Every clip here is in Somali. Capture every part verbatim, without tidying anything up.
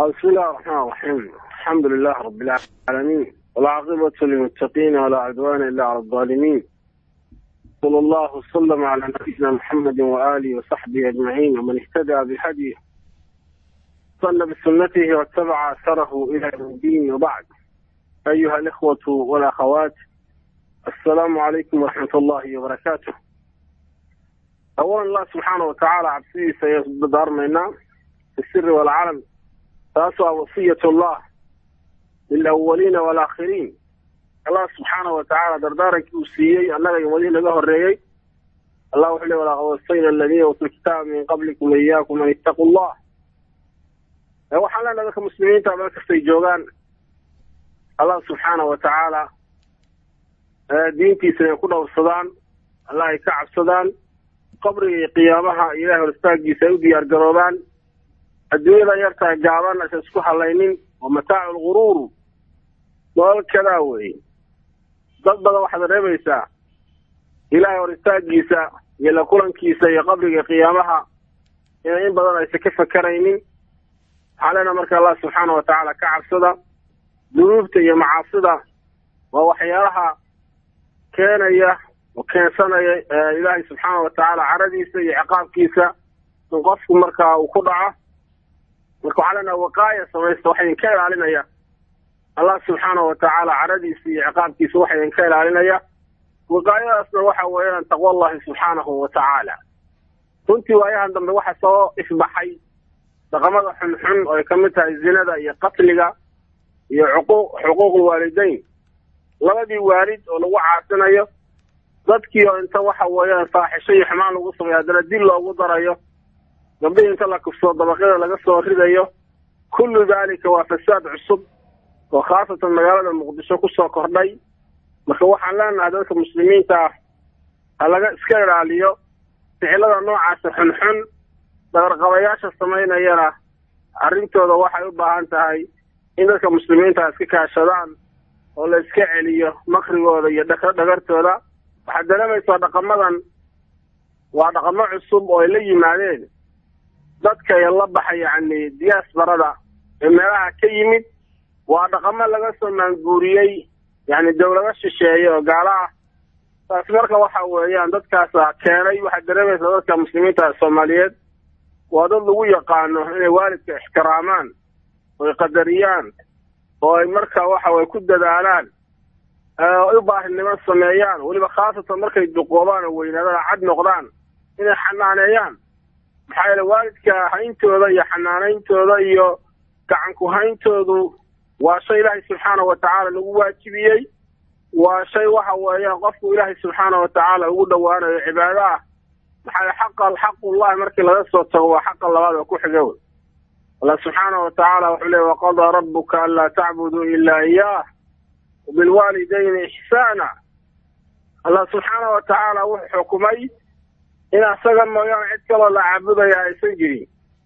بسم الله الرحمن الرحيم. الحمد لله رب العالمين، والعاقبة للمتقين ولا عدوان إلا على الظالمين. صلى الله وسلم على نبينا محمد وآله وصحبه أجمعين، ومن اهتدى بهديه صلى بسنته واتبع أثره إلى يوم الدين. وبعد، أيها الإخوة والأخوات، السلام عليكم ورحمة الله وبركاته. أولا الله سبحانه وتعالى عبسيه سيصدر منا في السر والعلن، تاسع وصية الله للأولين والآخرين. الله سبحانه وتعالى دردارك وصيي أننا يومين له الرئي الله وحده ولا وصينا الذين أوتوا الكتاب من قبلكم إياكم أن اتقوا الله. وحنا لك مسلمين تابعك في جوغان الله سبحانه وتعالى دينتي سيكون الصدان الله يكعب صدان قبر قيامها إله الاستاجي سيودي أرقروبان الدنيا يرتاح جعبان أساسكو حلينين ومتاع الغرور والكلاوي ضد واحد رميسا إله الاستاجي سا يلا كلن كيسا يقبر قيامها إن بدنا يسكف كرينين علينا مرك الله سبحانه وتعالى كعب صدا ذنوبته يا معاصده ووحيارها كان يه وكان سنة إلهي سبحانه وتعالى عرديسة عقاب كيسة نقف مركا وخضعة مركا علينا وقاية سويس وحين كيل علينا يا الله سبحانه وتعالى عرديسة عقاب كيسة وحين كيل علينا يا وقاية أصلا وحا وين تقوى الله سبحانه وتعالى. كنت وإيها عندما وحا سواء إفبحي رقمها حن حن ويكمتها الزنا هي قتلها هي حقوق حقوق الوالدين. لبدي والد ولو عاصنايا dadkii oo inta waxa weeyaan faaxishay xamaan ugu sameeyo dad dil loogu darayo dambe inta la kufsoo dabaqada laga soo ridayo kullu dalika waa fasaad cusub oo khaasatan magaalada Muqdisho ku soo kordhay. marka waxaan leenahay dadka muslimiinta ah laga iska ilaaliyo ficilada noocaas xun xun darqabayaasha sameynayana arrintooda waxay u baahan tahay in dadka muslimiinta iska kaashadaan oo la iska celiyo makrigooda iyo dhagartooda. waxaad dareemaysaa dhaqamadan waa dhaqamo cusub oo ay la yimaadeen dadka ay la baxay yacni diasporada ee meelaha ka yimid. waa dhaqamo laga soo maanguuriyey yacni dawlado shisheeye oo gaala ah. taas marka waxa weeyaan dadkaas keenay. waxaad dareemaysaa dadka muslimiinta Soomaaliyeed waa dad lagu yaqaano inay waalidka ixtiraamaan oo qadariyaan oo ay marka waxa way ku dadaalaan oo u baahnimo sameeyaan waliba khaasatan markay duqoobaan oo weynaadaan cad noqdaan inay xanaaneeyaan. maxaa yeelay waalidka hayntooda iyo xanaanayntooda iyo gacan ku hayntoodu waa shay Ilaahay subxaanahu wa tacaala lagu waajibiyey. waa shay waxa weeyaan qofku Ilaahay subxaanahu wa tacaala ugu dhowaanayo cibaado ah. maxaa yeelay xaqa xaqullahi markii laga soo tago waa xaqa labaad oo ku xiga. Allah subxaanahu wa tacaala wuxuu leeyahay waqadaa rabbuka allaa tacbuduu ilaa iyaah وبالوالدين إحسانا. الله سبحانه وتعالى وحكمي إن أسجن ما يعد كلا لعبد يا سجري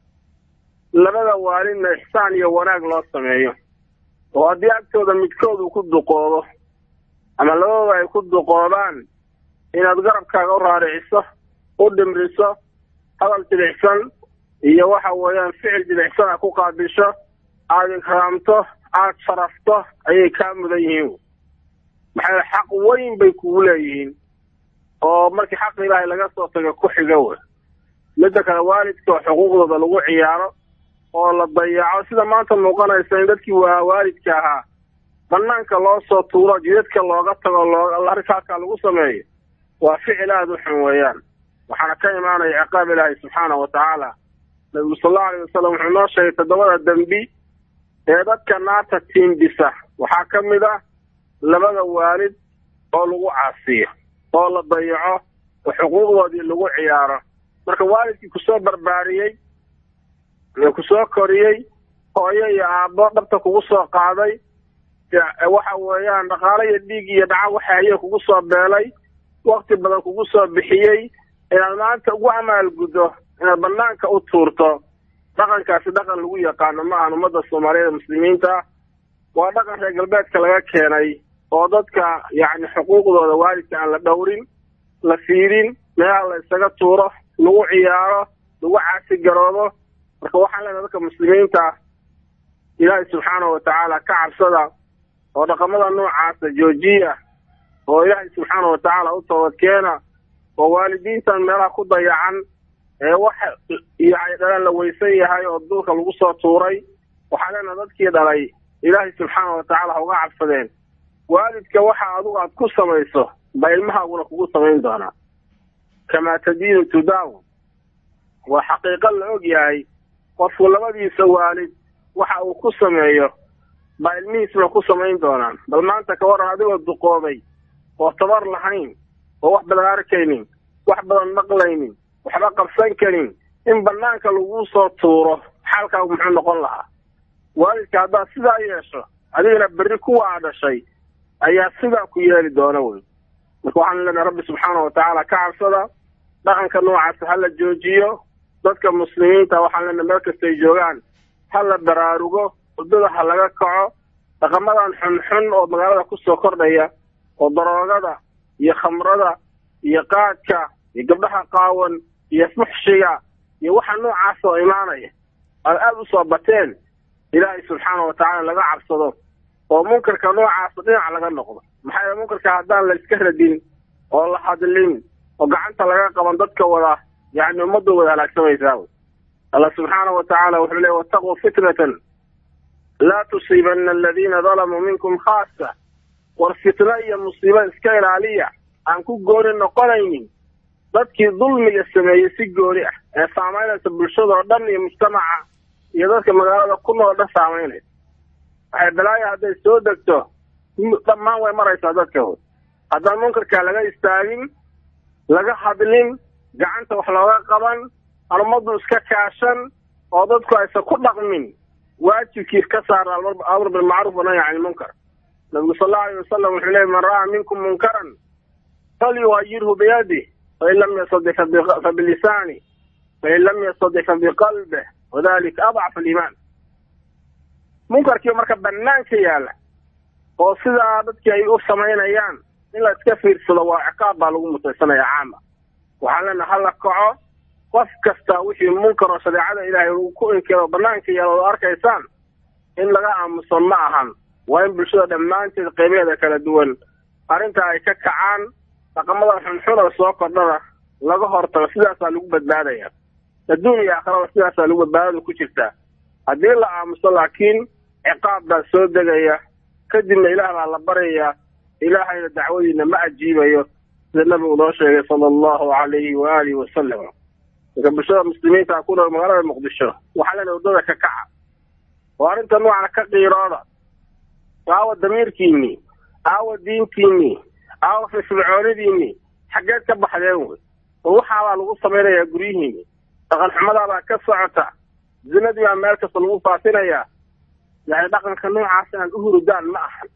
لبدا والدنا إحسان يوناق لا سمعيه وأدي أكتر من كود وكد قوله أما لو يكد قولان إن أتقرب كغرها رئيسه قدم رئيسه هذا الإحسان هي واحد ويان فعل الإحسان أكو قابشه عاد كرامته عاد شرفته أي كامل يهيو. maxay xaq weyn bay ku leeyihiin oo markii xaq Ilaahay laga soo tago ku xigow. midda kale waalidka xuquuqdooda lagu ciyaaro oo la dayaco sida maanta muuqanaysa in dadkii waa waalidka ahaa banaanka loo soo tuuro jidadka looga tago loo arkaaka lagu sameeyo waa ficil aad u xun weeyaan. waxaana ka imaanaya ciqaab Ilaahay subxaanahu wa tacaala. Nabiga sallallahu alayhi wasallam wuxuu noo sheegay todobada dambi ee dadka naarta tiimbisa waxaa ka mid ah labada waalid oo lagu caasiyo oo la dayaco oo xuquuqdoodii lagu ciyaaro. marka waalidkii ku soo barbaariyey ee ku soo koriyey hooyo iyo aabbo dhabta kugu soo qaaday waxa weeyaan dhaqaale iyo dhiig iyo dhaca waxa ay kugu soo beelay waqti badan kugu soo bixiyey inaad maanta ugu amaal gudo inaad banaanka u tuurto. dhaqankaasi dhaqan lagu yaqaano ma aha ummadda Soomaaliyeed muslimiinta. waa dhaqan reer galbeedka laga keenay oo dadka yacni xuquuqdooda waalidka aan la dhowrin la fiirin meelaha la isaga tuuro lagu ciyaaro lagu caasi garoobo. marka waxaan leenahay dadka muslimiinta ilaahay subxaanahu watacaala ka cabsada oo dhaqamada noocaasa joojiya oo ilaahay subxaanahu watacaala u toobadkeena oo waalidiintan meelaha ku dayacan ee wax yahay dhalan la weysan yahay oo dulka lagu soo tuuray waxaa leena dadkii dhalay ilaahay subxaanahu watacaala ha uga cabsadeen waalidka waxa adigu aad ku samayso ba ilmahaaguna kugu samayn doonaa kamaa tadiinu tudaawu waa xaqiiqo la og yahay qofku labadiisa waalid waxa uu ku sameeyo ba ilmihiisna ku samayn doonaan bal maanta ka waran adigoo duqoobay oo tabar lahayn oo wax badan arkaynin wax badan maqlaynin waxba qabsan karin in banaanka lagu soo tuuro xaalkaagu muxuu noqon lahaa waalidka haddaad sidaa yeesho adigana berri kuwaa dhashay ayaa sidaa ku yeeli doona wey marka waxaan leenahay rabbi subxaanahu watacaala ka cabsada dhaqanka noocaas ha la joojiyo dadka muslimiinta waxaan leenahay meel kastay joogaan ha la baraarugo waddada ha laga kaco dhaqamadan xunxun oo magaalada ku soo kordhaya oo daroogada iyo khamrada iyo qaadka iyo gabdhaha qaawan iyo fuxshiga iyo waxa noocaas oo imaanaya aad aad u soo bateen ilaahay subxaanahu watacaala laga cabsado oo munkarka noocaas dhinac laga noqdo maxaa yeele munkarka haddaan la iska radin oo la hadlin oo gacanta laga qaban dadka wada yacni ummadda wada halaagsamaysaa allah subxaanahu watacaala wuxuu leeyahy wattaquu fitnatan laa tusiibanna aladiina dalamuu minkum khaasa war fitna iyo musiibo iska ilaaliya aan ku gooni noqonaynin dadkii dulmiga sameeyey si gooni ah ee saamaynaysa bulshada oo dhan iyo mujtamaca iyo dadka magaalada ku nool dhan saamaynaysa waxay balaayo hadday soo degto dhammaan way maraysaa dadka hood haddaan munkarkaa laga istaagin laga hadlin gacanta wax looga qaban aan ummaddu iska kaashan oo dadku aysan ku dhaqmin waajibkiis ka saara amr bilmacruuf wanahy can ilmunkar nabigu sal allahu alayh wasalam wuxuu leeyay man ra'aa minkum munkaran falyughayirhu biyadih fain lam yastadic fabilisaani fain lam yastadic fabiqalbih wadalika adcafu aliimaan munkarkii marka banaanka yaala oo sidaa dadkii ay u samaynayaan in la iska fiirsado waa ciqaab baa lagu mutaysanaya caama waxaan leenahay ha la kaco qof kasta wixii munkar oo shareecada ilaahay uu ku inkiro banaanka yaala oo arkaysaan in laga aamusan ma ahan waa in bulshada dhammaanteed qaybeeda kala duwan arrinta ay ka kacaan dhaqamada xunxun oo soo kordhada laga hortago sidaasaa lagu badbaadaya adduun iyo aakhirada sidaasaa lagu badbaadada ku jirtaa haddii la aamuso laakiin ciqaab baa soo degaya kadibna ilaah baa la baryayaa ilaahayna dacwadiina ma ajiibayo sida nabigu noo sheegay sala allahu calayhi waalihi wasalam marka bulshada muslimiinta ku nool magaalada muqdisho waxaa leenahay waddada ka kaca oo arrinta noocana ka qiirooda aawa damiirkiinii aawa diintiinii aawa firfircoonidiinii xaggeed ka baxdeen wey oo waxaabaa lagu samaynayaa guryihiini dhaqan xumadaabaa ka socota zinadii baa meel kasta lagu faafinayaa yani dhaqanka noocaas inaad u hurudaan ma ahan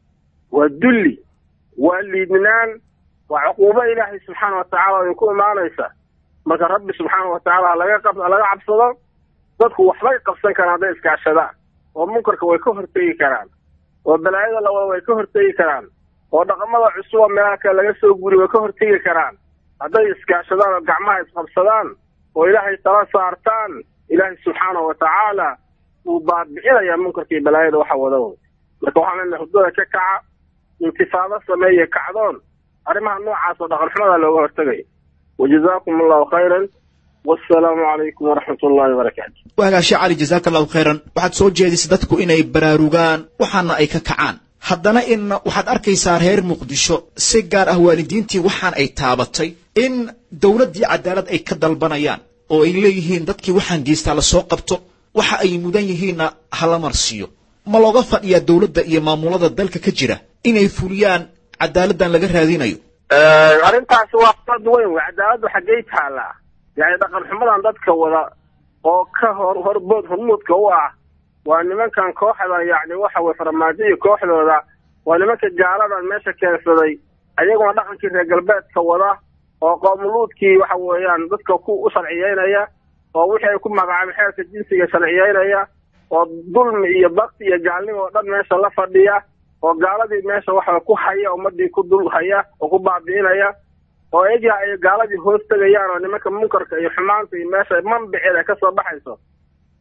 waa dulli waa liidnaan waa cuquubo ilaahay subxaana watacaala idinku imaanaysa marka rabbi subxaana watacaala laga qab laga cabsado dadku waxbay qabsan karaan hadday iskaashadaan oo munkarka way ka hortegi karaan oo balaayada lawada way ka hortegi karaan oo dhaqamada cusuba meelaha kale laga soo guri way ka hortegi karaan hadday iskaashadaan oo gacmaha isqabsadaan oo ilaahay tala saartaan ilaahay subxaanahu watacaala wuu baabi'inayaa munkarka iyo balaayada waxa wada marka waxaan leenahay hurdada ka kaca intifaado sameeye kacdoon arrimaha noocaas oo dhaqan xumada looga hortagayo wajazaakum allahu khayran wassalaamu calaykum waraxmat ullahi wabarakaatu wahagaashe cali jazaaka allahu khayran waxaad soo jeedisay dadku inay baraarugaan waxaana ay ka kacaan haddana in waxaad arkaysaa reer muqdisho si gaar ah waalidiintii waxaan ay taabatay in dowladdii cadaalad ay ka dalbanayaan oo ay leeyihiin dadkii waxaan geystaa la soo qabto waxa ay mudan yihiinna hala marsiiyo ma looga fadhiyaa dowladda iyo maamulada dalka ka jira inay fuliyaan cadaaladdan laga raadinayo arrintaasi waa fad weyn wey cadaaladdu xaggay taallaa yani dhaqan xumadan dadka wada oo ka hor horbood hormuudka u ah waa nimankan kooxda yacni waxa weye farmaajo iyo kooxdooda waa nimanka gaaladan meesha keensaday ayaguna dhaqankii reer galbeedka wada oo qoomuluudkii waxa weeyaan dadka ku u sharciyeynaya oo wixii ay ku magacaabay xeerka jinsiga sharciyeynaya oo dulmi iyo bakti iyo gaalnimo oo dhan meesha la fadhiya oo gaaladii meesha waxa ku haya ummadii ku dul haya oo ku baabi'inaya oo iyaga ay gaaladii hoos tagayaan oo nimanka munkarka iyo xumaanta iyo meesha manbiceeda ka soo baxayso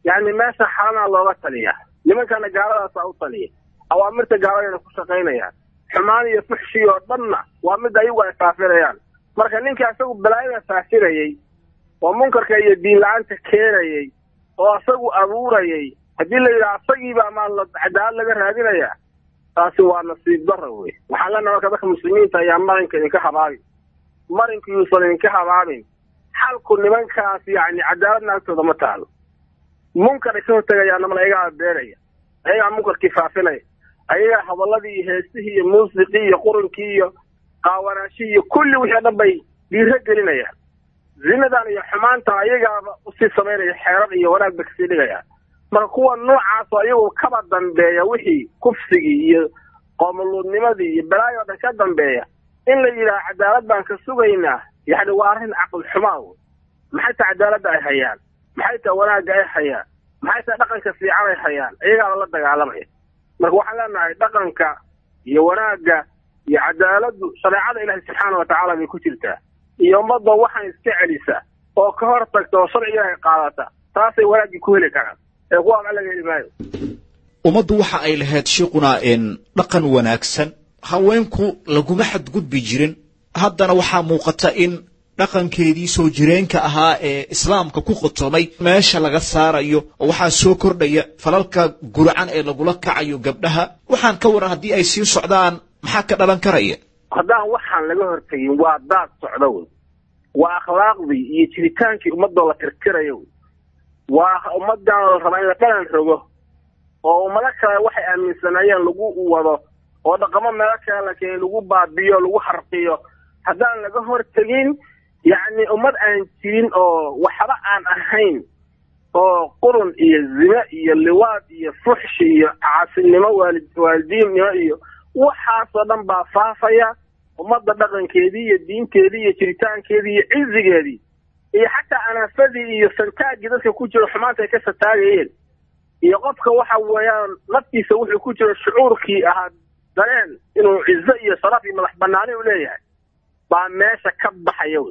يعني meesha xalana looga taliya nimankana gaaladaas u taliya awaamirta gaalada ku shaqeynayaan xumaan iyo fuxshi oo dhanna waa mid ayagu ay faafirayaan marka ninka asagu balaayada faafirayay oo munkarka iyo diin la'aanta keenayay oo asagu abuurayay hadii la yiraahdo asagiiba ama cadaalad laga raadinaya taasi waa nasiib darro weey waxaan leenahay marka dadka muslimiinta ayaa marinka idinka habaabin marinka yuusan idinka habaabin xalku nimankaas yani cadaalad naagtooda ma taalo munkar isoo tagayaan ama ayaga beeraya ayaga munkarkii faafinaya ayaga hadaladii heesihii iyo muusiqii iyo qurankii iyo qaawanaashii iyo kulli wixii dhan bay dhiira gelinayaan zinadan iyo xumaanta ayaga u sii sameynaya xeerar iyo wanaag ba kasii dhigayaan marka kuwa noocaas ayagu kaba dambeeya wixii kufsigii iyo qoomuluudnimadii iyo balaayo dhan ka dambeeya in la yiraahdo cadaalad baan ka sugaynaa yani waa arrin aqal xumaa maxay ta cadaalad ay hayaan maxay ta wanaag ay hayaan maxay ta dhaqanka fiican ay hayaan ayaga la dagaalamaya marka waxaan leenahay dhaqanka iyo wanaaga iyo cadaaladdu shariicada Ilaahay subhanahu wa ta'ala bay ku jirtaa iyo ummadda waxaan iska celisa oo ka hor tagto oo sharciga ay qaadata taasay wanaag ku heli karaan ee kuwa aan laga helmaayo ummaddu waxa ay lahayd shiiquna in dhaqan wanaagsan haweenku laguma xadgudbi jirin haddana waxaa muuqata in dhaqankeedii soo jireenka ahaa ee islaamka ku qotomay meesha laga saarayo oo waxaa soo kordhaya falalka guracan ee lagula kacayo gabdhaha waxaan ka waran haddii ay sii socdaan maxaa ka dhalan karaya haddaan waxaan laga hortagin waa daad socda wey waa akhlaaqdii iyo jiritaankii ummadda la tirtirayo waa ummaddan la rabaa in la dhalan rogo oo ummado kale waxay aaminsanayeen lagu wado oo dhaqamo meel kale la keenay lagu baabiyo lagu harqiyo haddaan laga hortagin يعني أمد أنتين أو وحرا عن أهين أو قرن إيه الزنا إيه اللواد إيه فحش إيه عاصم نما والدين إيه وحاصلا بفافيا أمد دقن كذي الدين كذي شريطان كذي عز كذي إيه حتى أنا فذي إيه سلكاء جدا كوجر حماتة كسر تاجين إيه قفك وحويان نبتي سوي كوجر الشعور كي أحد دلين إنه عزة إيه صرافي ملح بناني ولا يعني baa meesha ka baxayo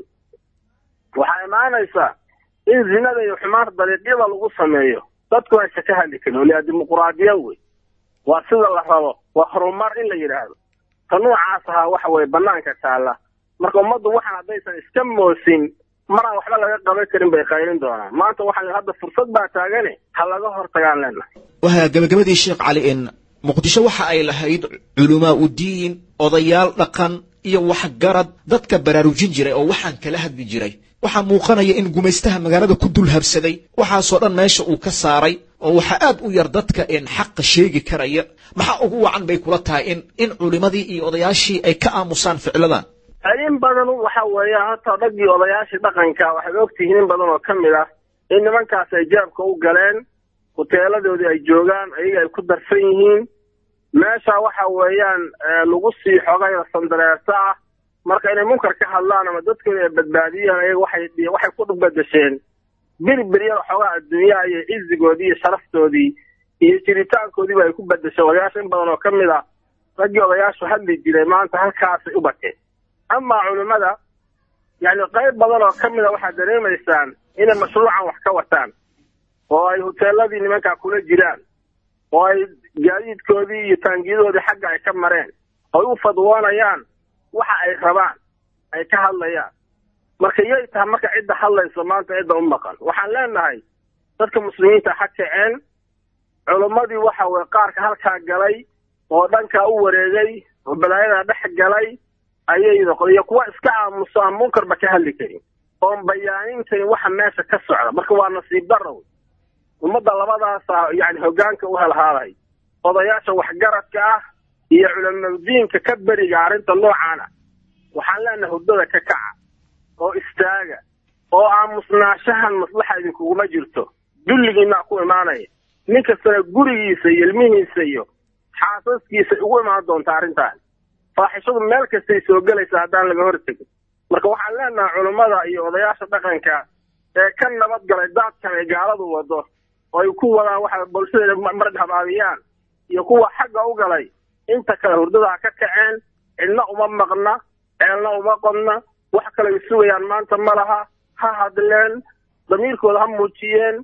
waxa imaanaysa in zinada iyo xumaanta dariiqyada lagu sameeyo dadku ay ka hadli karaan wali dimuqraadiya way waa sida la rabo waa horumar in la yiraahdo tanuucaas ah waxa way banaanka taala marka ummaddu waxaan hadaysan iska moosin maraan waxba laga qaban karin bay qayrin doonaan maanta waxaan hadda fursad baa taagane ha laga hortagaan leena waxa gabagabadii sheekh cali in muqdisho waxa ay lahayd culumaa u diin odayaal dhaqan iyo wax garad dadka baraarujin jiray oo waxaan kala hadli jiray waxa muuqanaya in gumaystaha magaalada ku dul habsaday waxa soo dhan meesha uu ka saaray oo waxa aad u yar dadka in xaq sheegi karaya waxa ugu wacan bay kula tahay in in culimadii iyo odayaashii ay ka aamusaan ficladan ayin badan waxa weeyaa hata dhaqii odayaashii dhaqanka waxa ogtihiin badan oo kamid ah in nimankaas ay jaabka u galeen hoteeladoodii ay joogaan ayaga ay ku darsan yihiin meesha waxa weeyaan lagu sii xogay sandareerta ah marka inay munkar ka hadlaan ama dadkooda ay badbaadiyaan ayaga waxay waxay ku dhubadasheen birbiriya xogaa adduunyaha iyo cizigoodii iyo sharaftoodii iyo jiritaankoodii ay ku badashay odayaasha in badan oo kamid ah ragii odayaashu hadli jiray maanta halkaas u batay ama culimada yani qayb badan oo kamid ah waxa dareemaysaan inay mashruucan wax ka wataan oo ay hoteeladii nimanka kula jiraan oo ay gaadiidkoodii iyo taangiyadoodii xagga ay ka mareen oo u fadwoonayaan waxa ay rabaan ay ka hadlayaan marka yay tahay marka cidda hadlayso maanta cidda u maqan waxaan leenahay dadka muslimiinta xaqeen culimadii waxa way qaarka halkaa galay oo dhanka u wareegay oo balaayada dhex galay ayay iyo kuwa iska aamusan munkarba ka hadli karin oo bayaanin karin waxa meesha ka socda marka waa nasiib darro ummadda labadaas yani hogaanka u helhaaday odayaasha waxgaradka ah iyo culimada diinka ka bariga arinta noocan waxaan leenahay hurdada ka kaca oo istaaga oo aamusnaashahan maslaxa idinkuma jirto dulligiina ku imaanaya ninka sare gurigiisa iyo ilmihiisa iyo xaasaskiisa ugu imaan doonta arintan faaxishadu meel kasta ay soo galaysaa haddaan laga hortagin marka waxaan leenahay culimada iyo odayaasha dhaqanka ee ka nabad galay daadkan ay gaaladu wado oo ay ku wadaan waxa bulshada marad habaabiyaan iyo kuwa xagga u galay inta kale hurdada ka kaceen cidna uma maqna ceelna uma qodna wax kale sugayaan maanta malaha ha hadleen damiirkooda ha muujiyeen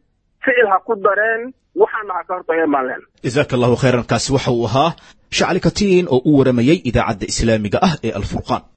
ficil ha ku dareen waxaana ha ka hortageen baan leenahay. jazaaka allahu khayran. kaasi waxa uu ahaa shacli katiin oo u waramayey idaacadda islaamiga ah ee alfurqaan.